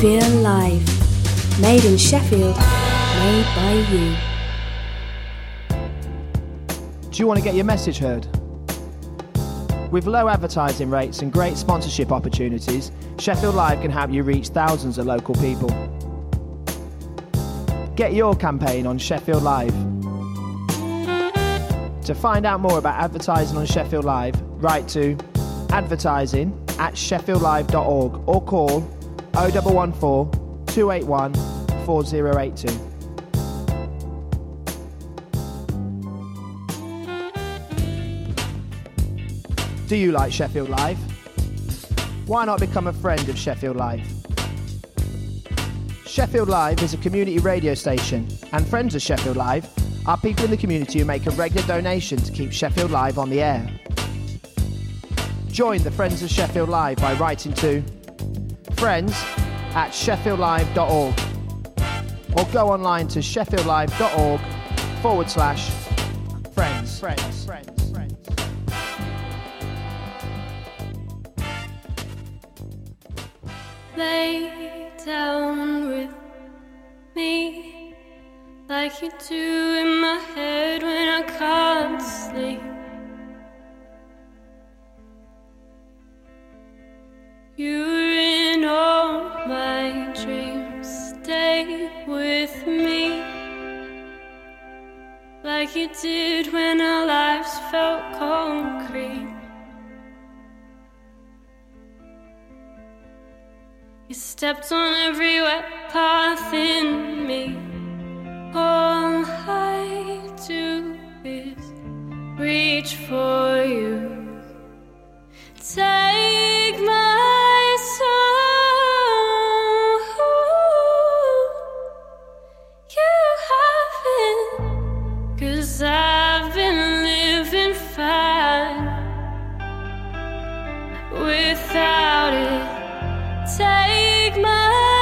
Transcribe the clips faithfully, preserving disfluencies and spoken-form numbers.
Feel Live. Made in Sheffield, made by you. Do you want to get your message heard? With low advertising rates and great sponsorship opportunities, Sheffield Live can help you reach thousands of local people. Get your campaign on Sheffield Live. To find out more about advertising on Sheffield Live, write to advertising at sheffield live dot org or call oh one one four, two eight one, four oh eight two. Do you like Sheffield Live? Why not become a friend of Sheffield Live? Sheffield Live is a community radio station, and friends of Sheffield Live are people in the community who make a regular donation to keep Sheffield Live on the air. Join the Friends of Sheffield Live by writing to friends at sheffield live dot org or go online to sheffield live dot org forward slash friends. Friends. Friends. Lay down with me like you do in my head when I can't sleep. You're in all my dreams. Stay with me like you did when our lives felt concrete. You stepped on every wet path in me. All I do is reach for you. Take my soul. You have it, 'cause I've been living fine without it. Take my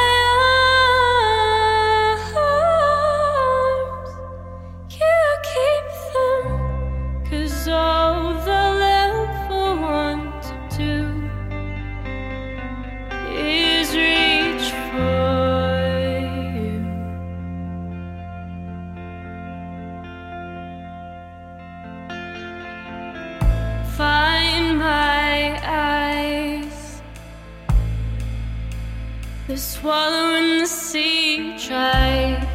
arms, you keep them, 'cause all they'll ever want to do is reach for you. Find my eyes, the swallow in the sea tried,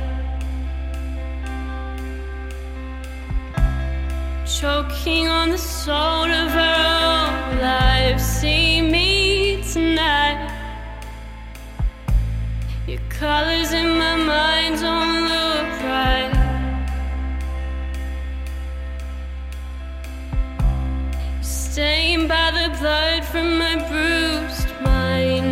choking on the soul of her own life. See me tonight. Your colors in my mind don't look right. Stained by the blood from my bruised mind.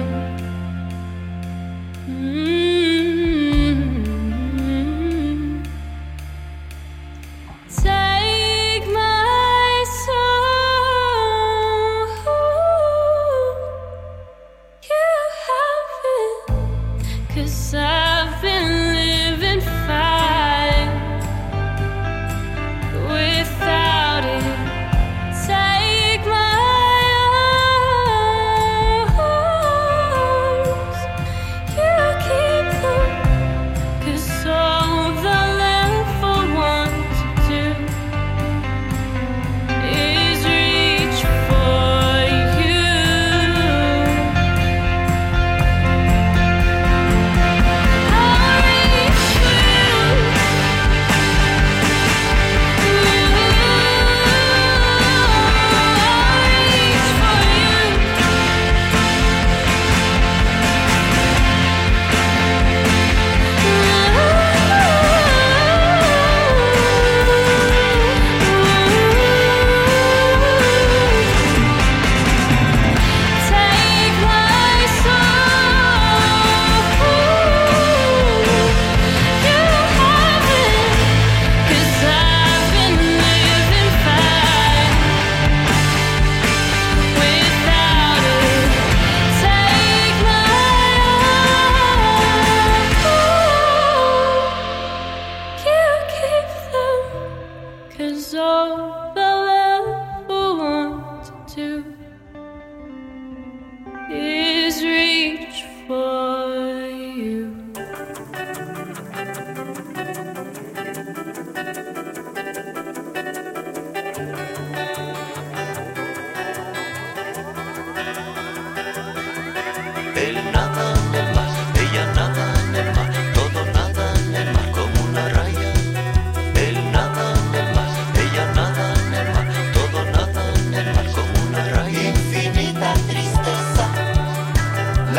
I've been living fine without it. Take my arms, you keep them, 'cause all they'll ever want to do is reach for you.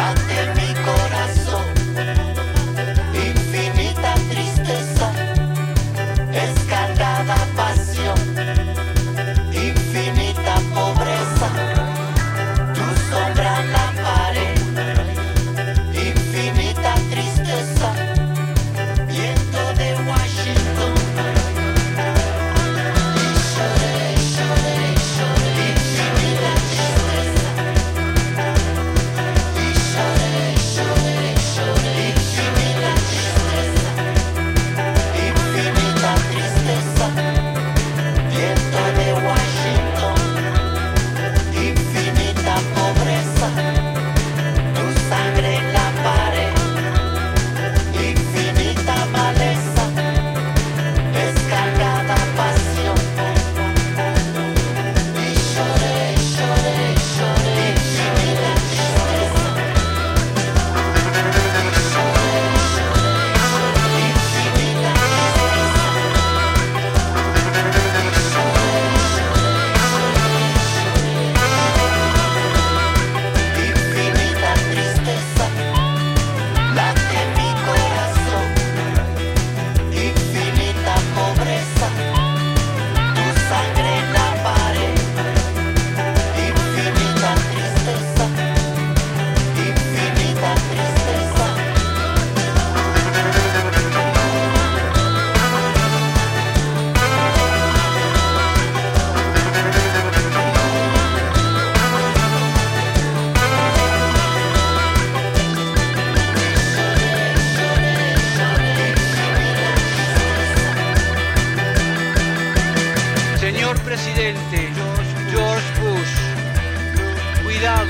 presidente George Bush, cuidado,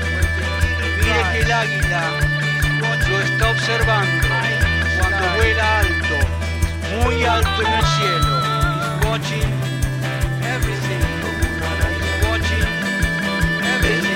mire que el águila lo está observando cuando vuela alto, muy alto en el cielo. He's watching everything. He's watching everything.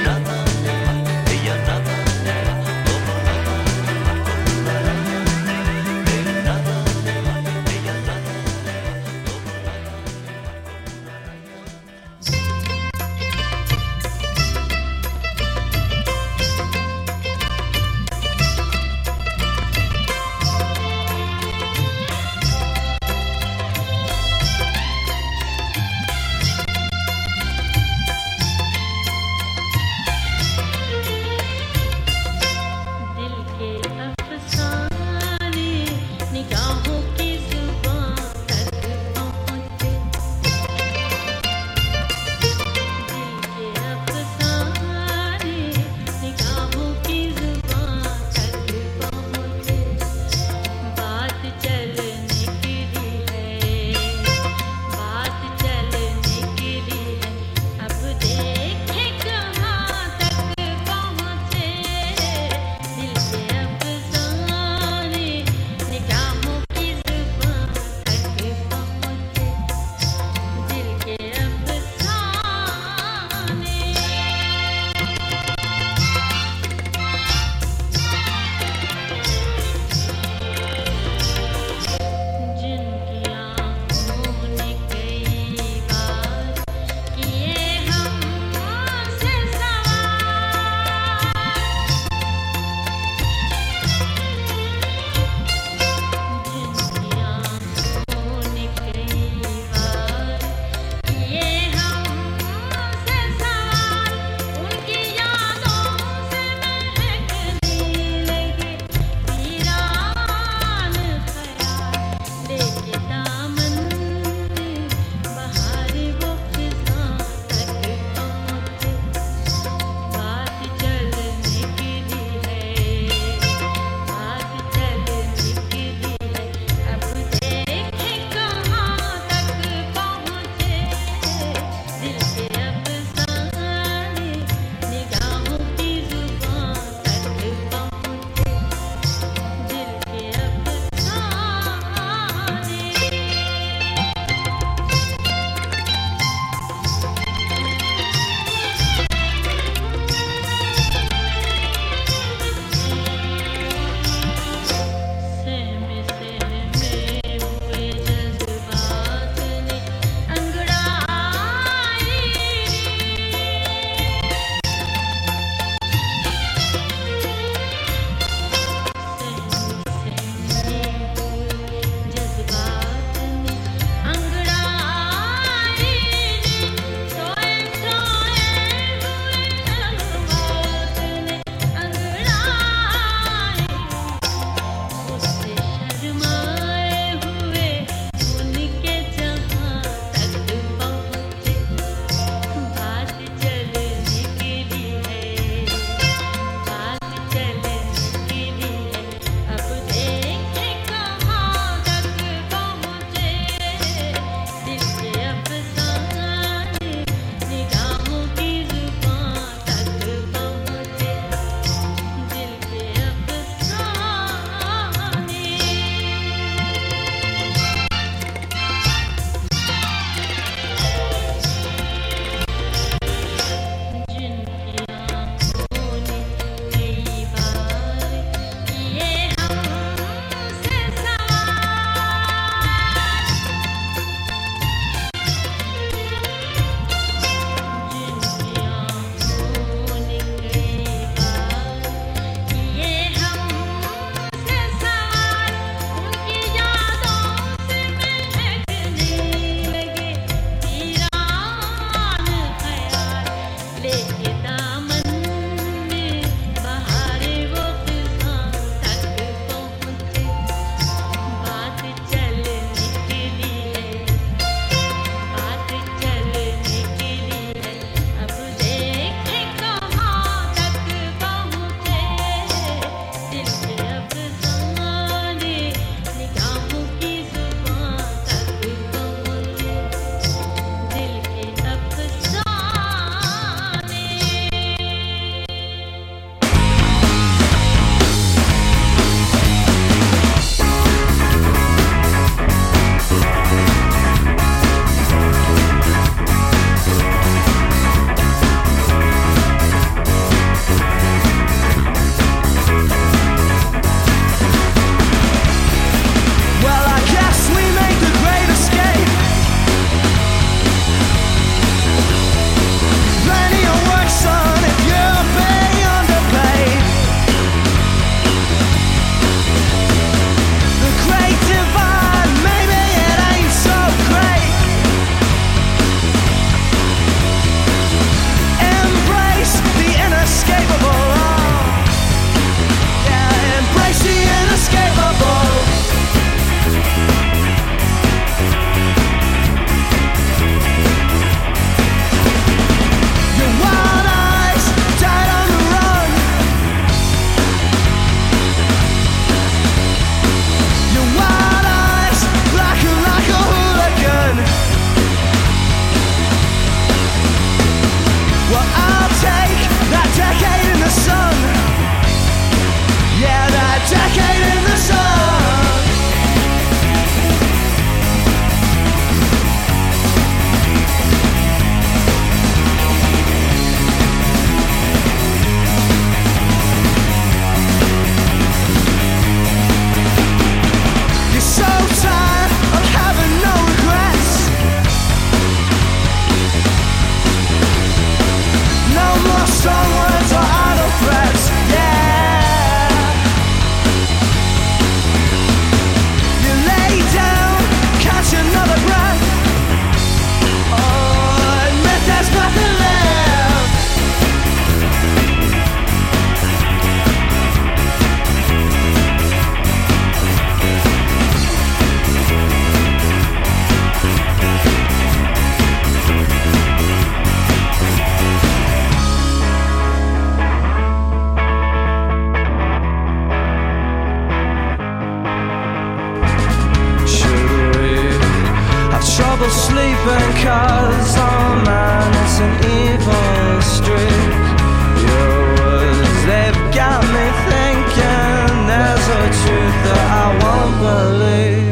the sleeping cars. Oh man, it's an evil street. Your words, they've got me thinking there's a truth that I won't believe.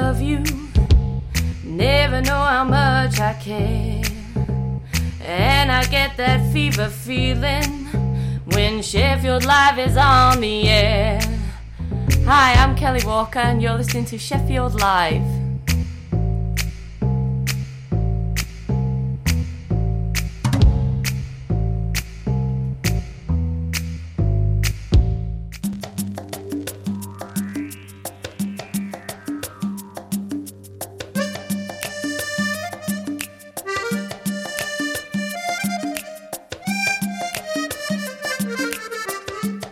love you, never know how much I care. And I get that fever feeling when Sheffield Live is on the air. Hi, I'm Kelly Walker and you're listening to Sheffield Live.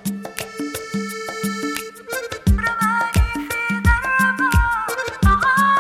رماني في دربه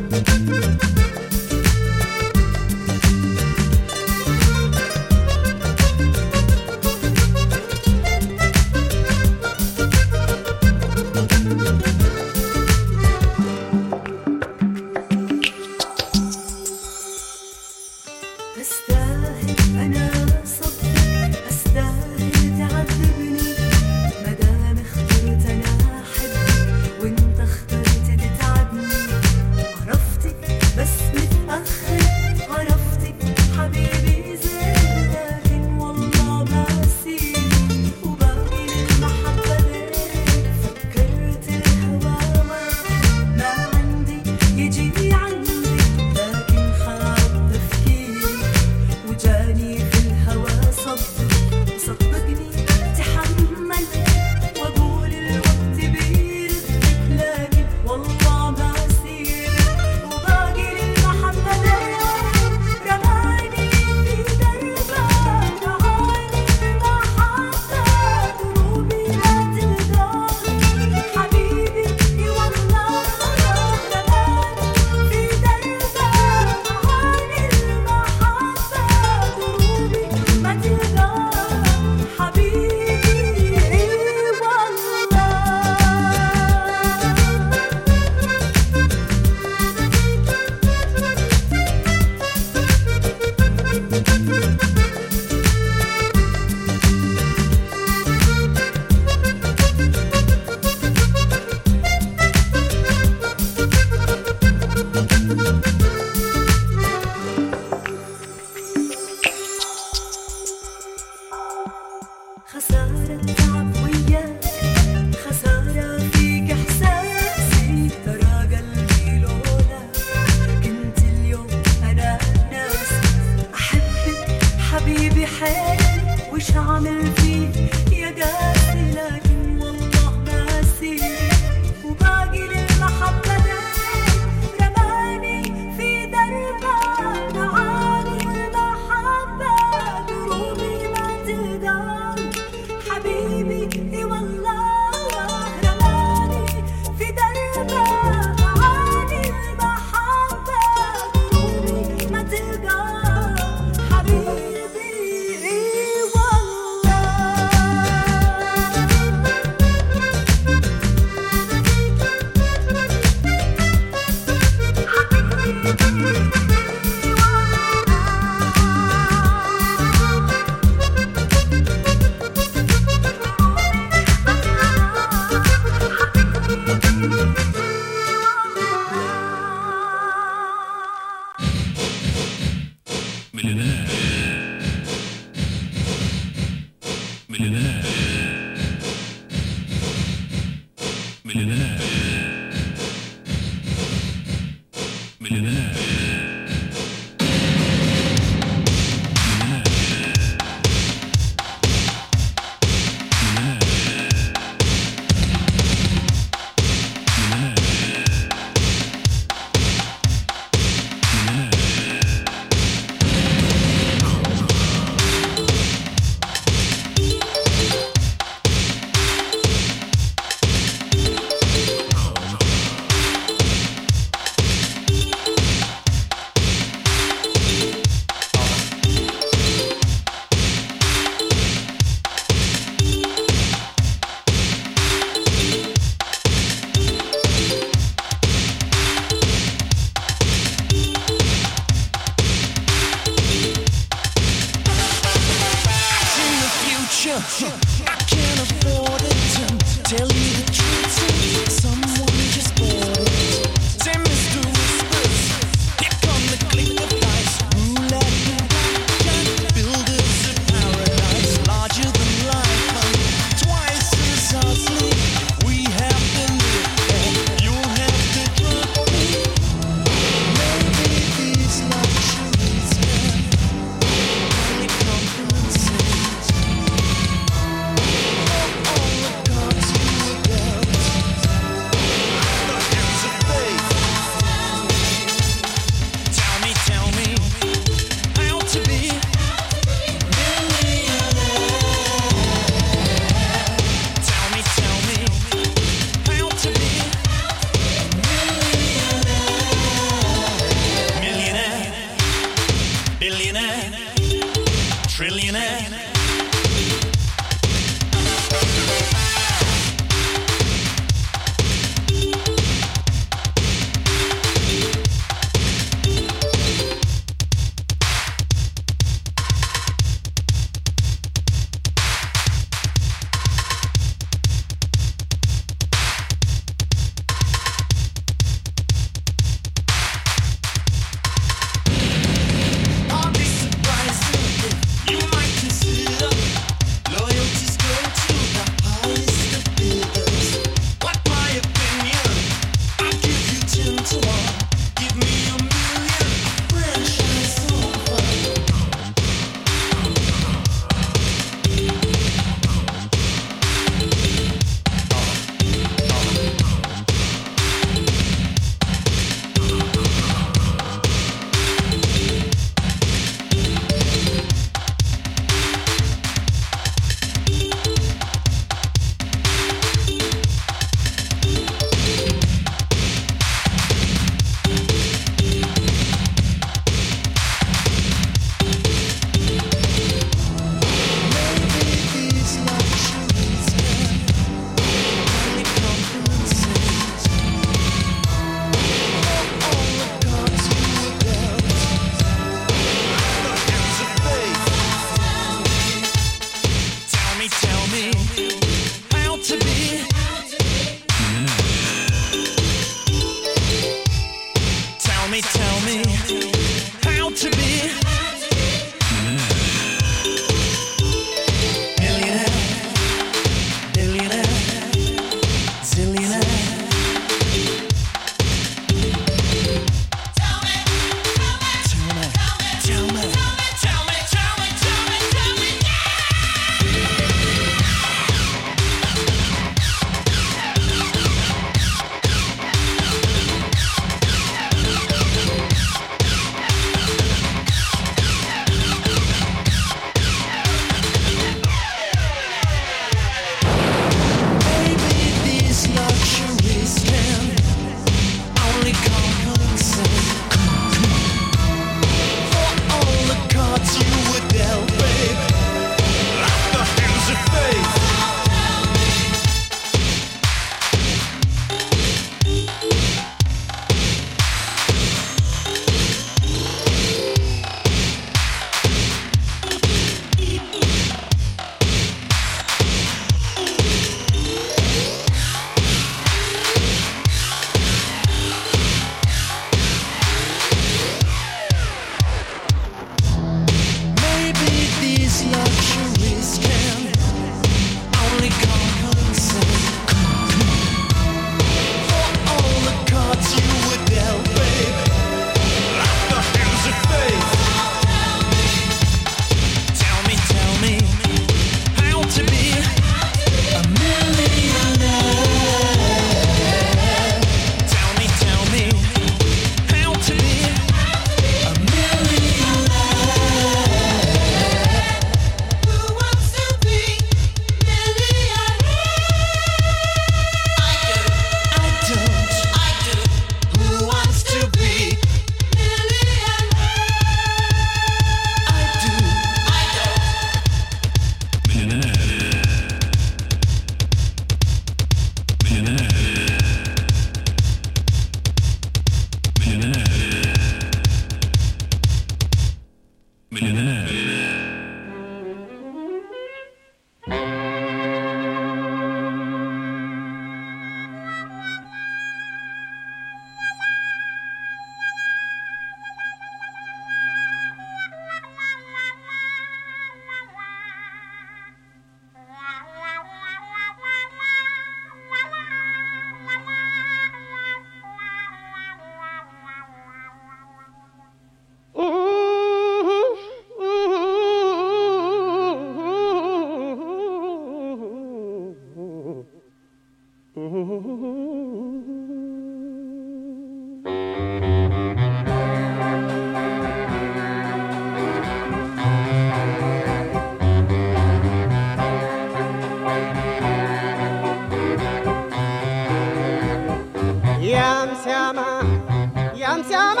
ሲያማ ያም ሲያማ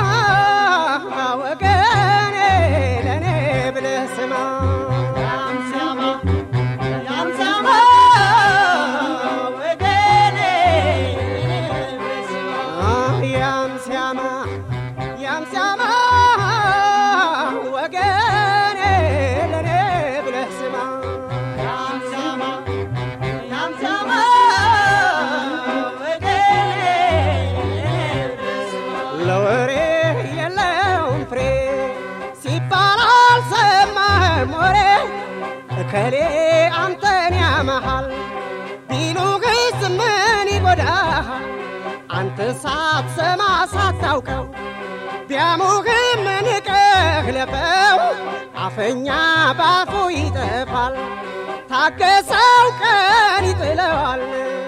ወገኔ ለኔ ብለህ ስማ ያም ሲያማ ያም ሲያማ ወገኔ ብለህ ስማ ያም ሲያማ ያም ሲያማ ወገኔ ለኔ ብለህ ስማ ያም ሲያማ ያም ሲያማ ለወሬ የለውም ፍሬ ሲባል አልሰማህም ወሬ እከሌ አንተን ያመሃል ቢሉህስ ምን ይጎዳሃል አንተ ሳትሰማ ሳታውቀው ቢያሙህም ንቀህ ለፈው አፈኛ ባፉ ይጠፋል ታገሰው ቀን ይጥለዋል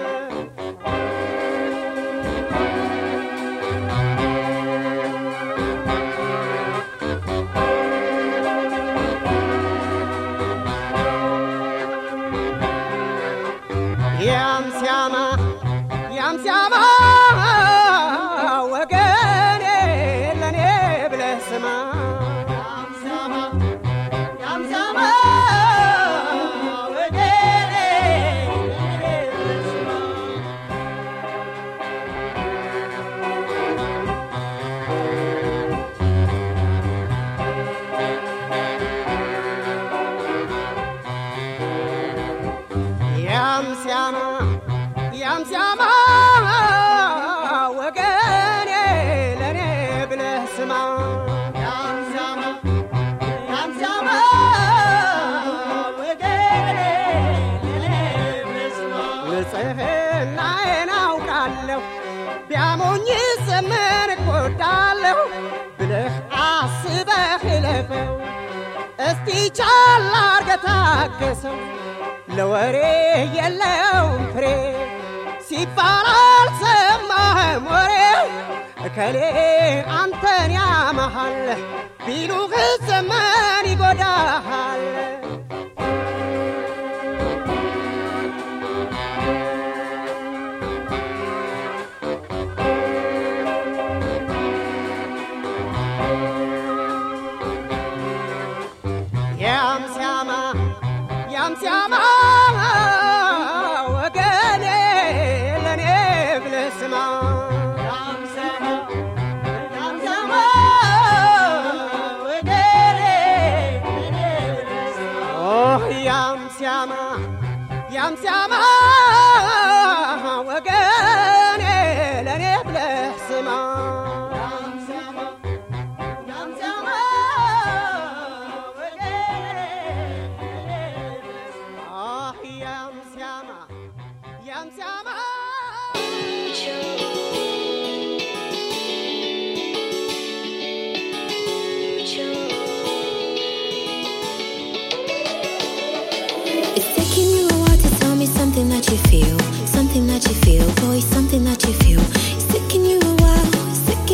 ያም ሲያማ ያም ሲያማ ወገኔ ለኔ ብለህ ስማ ያም ሲያማ ያም ሲያማ ወገኔ ለኔ ብለህ ስማ ያም ሲያማ ያም ሲያማ ወገኔ ለኔ ብለህ ስማ ያም ሲያማ ያም ሲያማ ወገኔ ለኔ ብለህ ስማ ንጽሕናዬን አውቃለሁ ቢያሞኝስ ምን እጎዳለሁ ብለህ አስበህ እለፈው እስቲ ቻል አድርገህ ታገሰው ለወሬ የለውም ፍሬ ሲባል አልሰማህም ወሬ እከሌ አንተን ያመሃል ቢሉህስ ምን ይጎዳሃል ያም ሲያማ ያም ሲያማ ወገኔ ለኔ ብለህ ስማ ያም ሲያማ ያም ሲያማ ወገኔ ለኔ ብለህ ስማ ያም ሲያማ ያም ሲያማ ወገኔ ለኔ ብለህ ስማ ያም ሲያማ ያም ሲያማ Yam Siama, Yam Siama. It's taking you a while to tell me something that you feel, something that you feel, boy, something that you feel. It's taking you a while, it's taking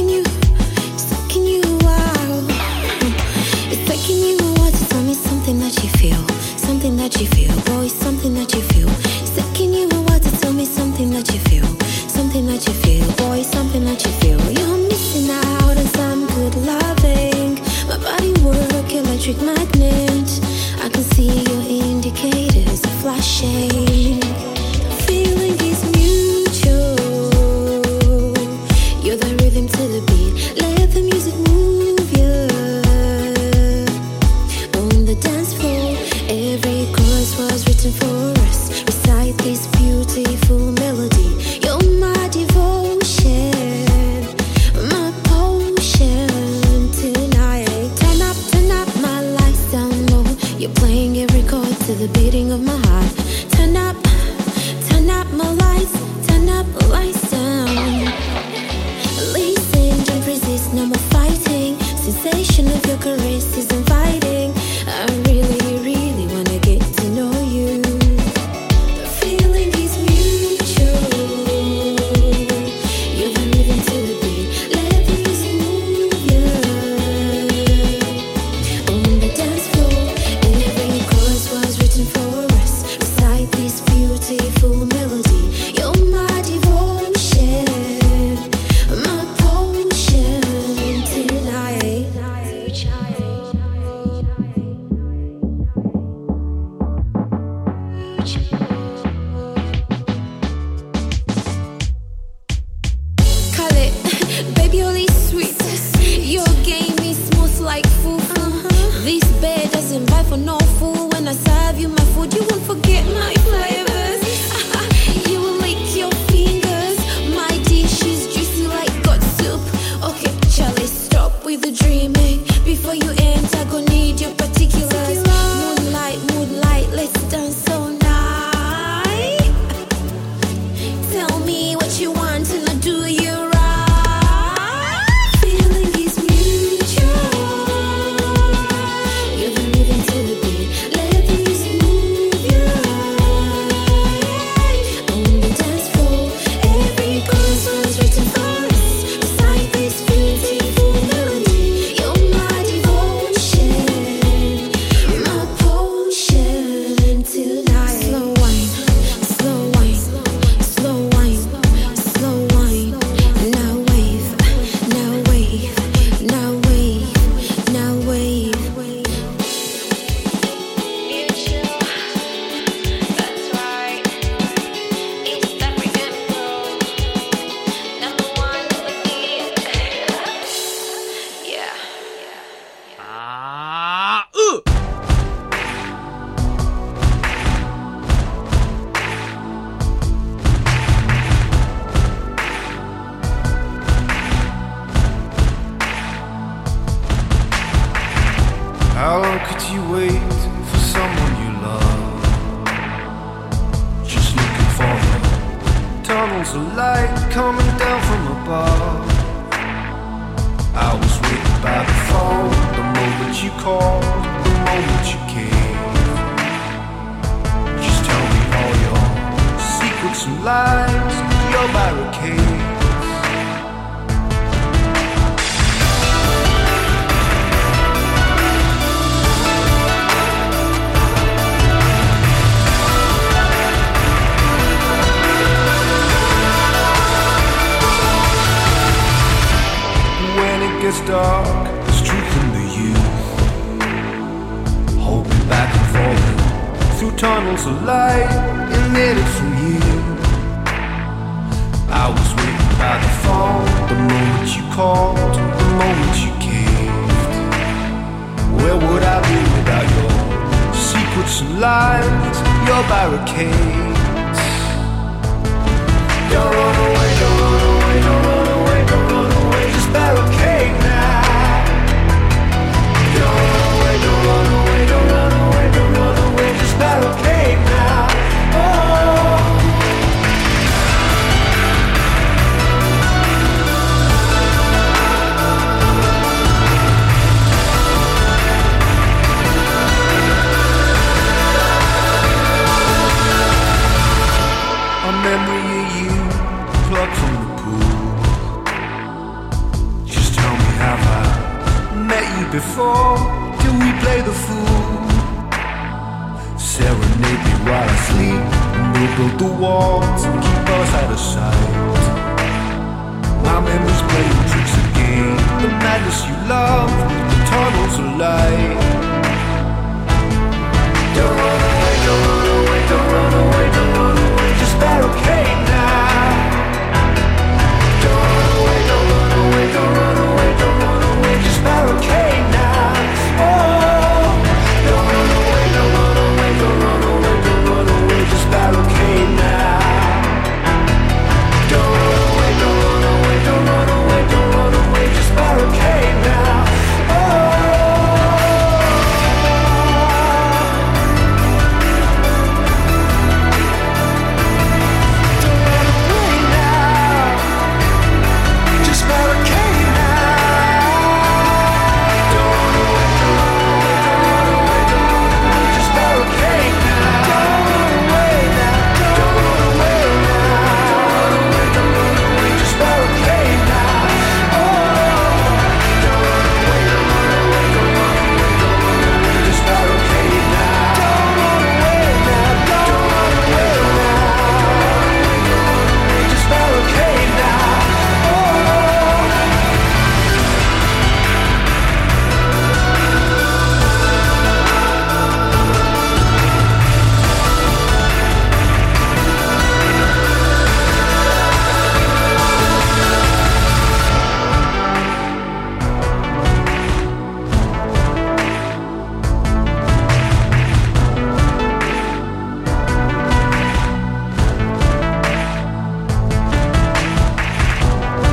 Baby, all these sweets. Your game is smooth like fufu. This bed doesn't buy for no fool. When I serve you my food, you won't forget my flavors. You will lick your fingers. My dish is juicy like God soup. Okay, Charlie, stop with the dreaming. Before you enter, go need your particulars. Moonlight, moonlight, let's dance all night. Tell me what you want and I'll do you right. Feeling is mutual. You're the rhythm to the beat. Let the music move you right. On the dance floor, every chorus was written for us. Beside this beautiful melody, you're my devotion, my potion tonight. Slow wine, slow wine, slow wine, slow wine. Now wave, now wave, now wave, now wave. Mutual, that's right. East African girl, number one with me. Yeah. Ah, uh. How long could you wait for someone you love? Just looking for them. Tunnels of light coming down from above. I was waiting by the phone, the moment you called, the moment you came. Just tell me all your secrets and lies, your barricades. When it gets dark, there's truth in the youth. Hoping back and forth through tunnels of light, emitted from you. I was waiting by the phone, the moment you called, the moment you caved. Where would I be without your secrets and lies, your barricades? Don't run away, don't run away, don't run away, don't run away, just barricade now. Don't run away, don't run away, don't run away, don't run away, just barricade now. Oh. A memory of you plucked from the pool. Just tell me, have I met you before? Can we play the fool? Serenade me while I sleep, and we'll build the walls and keep us out of sight. My memory's playing tricks again. The madness you love, the tunnels of light. Don't run away, don't run away, don't run away, don't run away, just barricade now. Don't run away, don't run away, don't run away, don't run away, just barricade now. Oh, don't run away, don't run away, don't run away, don't run away, just barricade now. Don't run away, don't run away, don't run away, don't run away, just barricade now. Oh.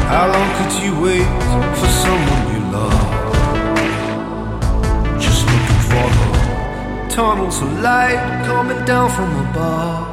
How long could you wait for someone you love? Just looking for the tunnels of light coming down from above.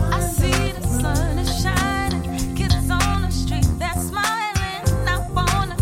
Smiling, I wanna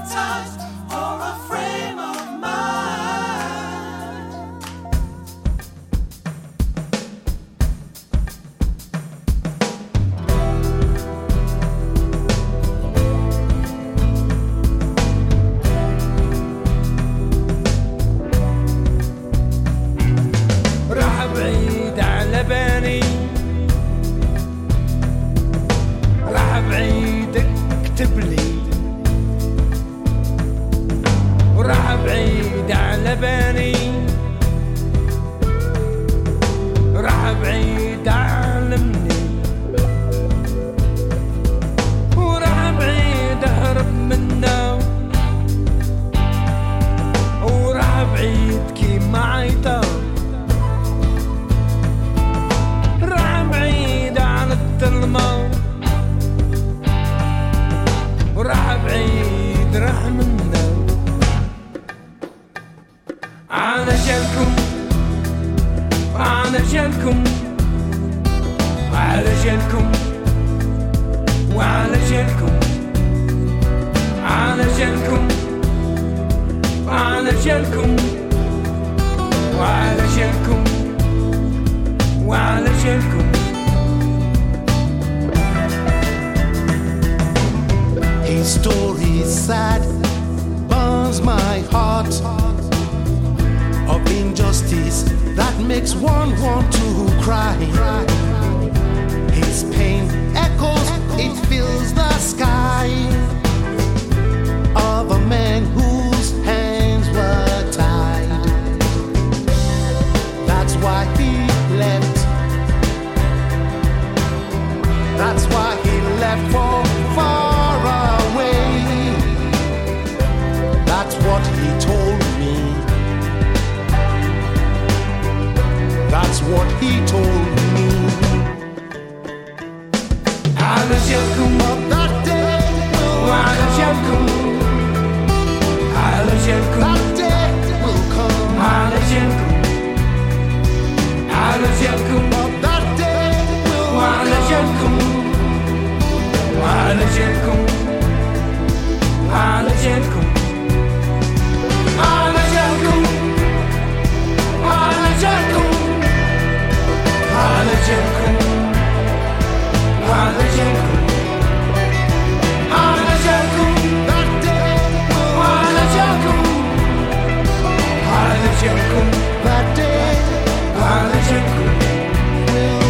baptized or a frame of mind. راح بعيد على بالي راح بعيد اكتب لي وراح بعيد على بالي راح بعيد علمني وراح بعيد اهرب منه وراح بعيد كي ما عيطان راح بعيد عن الظلمة وراح بعيد راح منه علشانكم علشانكم علشانكم وعلشانكم علشانكم علشانكم وعلشانكم وعلشانكم His story is sad, burns my heart, of injustice that makes one want to cry. His pain echoes, it fills the sky, of a man whose hands were tied. That's why he left. That's why he left for far away. That's what he told me. That's what he told me. علشانكم Of that day will وعلشانكم علشانكم that day will come. علشانكم علشانكم Of that day will وعلشانكم وعلشانكم علشانكم علشانكم علشانكم علشانكم علشانكم علشانكم that day will علشانكم علشانكم that day علشانكم will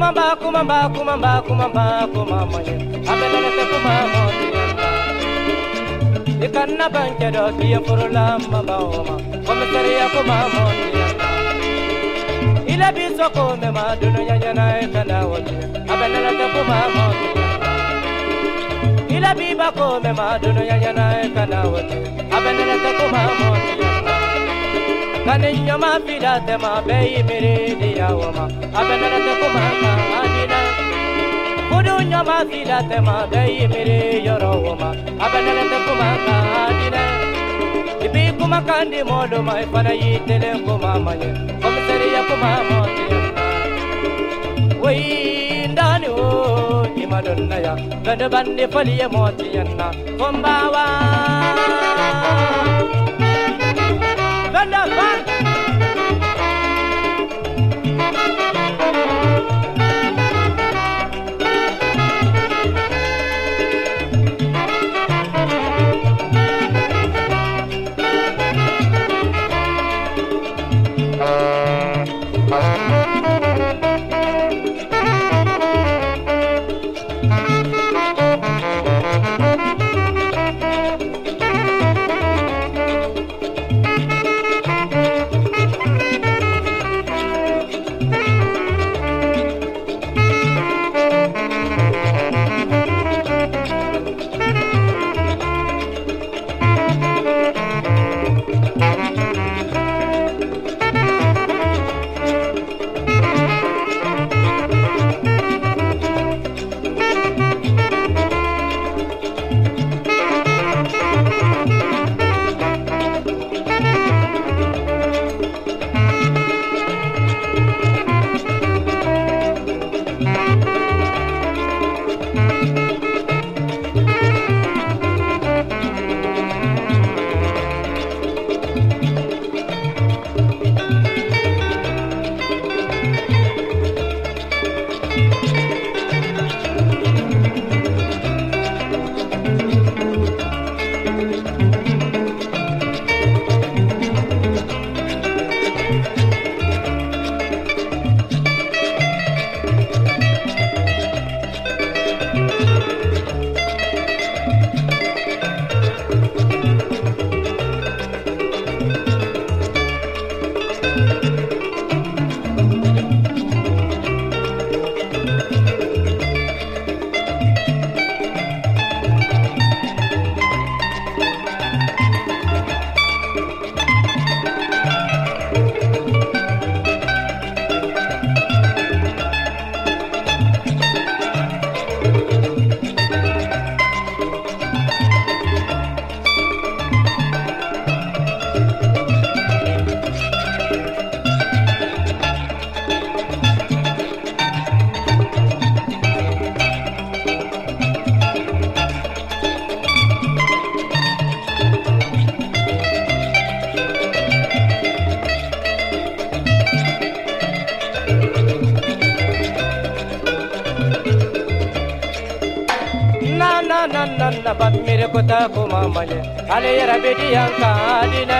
kumamba kumamba kumamba kumamba kumamba abena te kumamba ikanna banke do kiya furula mamba oma komisariya kumamba ila biso ko me madunu nyanya ikana wote abena te kumamba ila biba ko me madunu nyanya ikana wote abena te kumamba Kaninyo ma fida te ma bei miri dia wama abenana te kumanga adina Kudunyo ma fida te ma bei miri yoro wama abenana te kumanga adina Ibi kumakandi modu ma ifana yitele kumamanye komisariya kumamoti Wei ndani o imadonna ya ganda bandi faliye moti yanna kumbawa Banda band na bat mere kota kuma male ale yara bedi yanka adine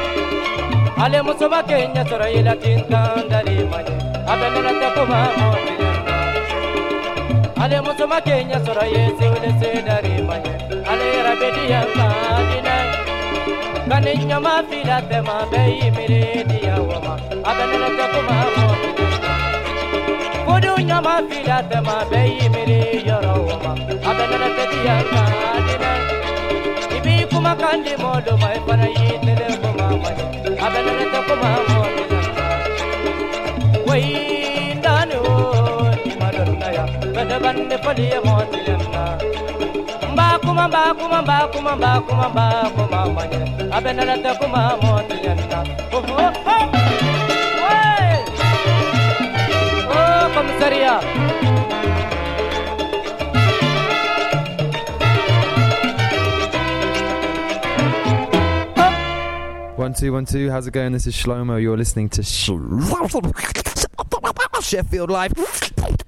ale musuma kenya sora ila tinta ndali male abena ta kuma mole ale musuma kenya sora yese ule se dari male ale yara bedi yanka adine kaninya ma fila te ma bei mere dia wama abena ta kuma mole Kudunya ma fila te ma bei mere yoro wama abena ta dia kadina ibi kuma kandi modo mai para yitele kuma mai abena ta kuma mole wai ndanu imadonna ya bada bande paliye motilena mba kuma mba kuma mba kuma mba kuma mba kuma mai abena ta kuma motilena oh oh oh Komisaria. One two one two. How's it going? This is Shlomo. You're listening to Sh- Sheffield Live